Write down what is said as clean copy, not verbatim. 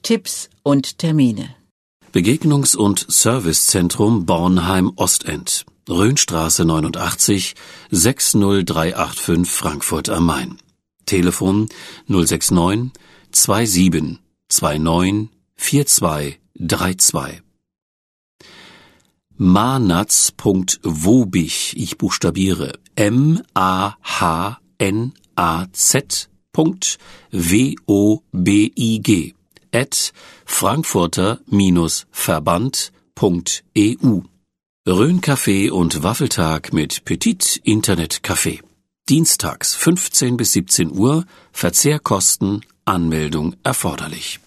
Tipps und Termine. Begegnungs- und Servicezentrum Bornheim-Ostend, Rhönstraße 89, 60385 Frankfurt am Main. Telefon 069 27 29 4232. Mahnaz.wobig, ich buchstabiere mahnaz.wobig @frankfurter-verband.eu. Rhön-Café und Waffeltag mit Petit Internet Café. Dienstags 15 bis 17 Uhr, Verzehrkosten, Anmeldung erforderlich.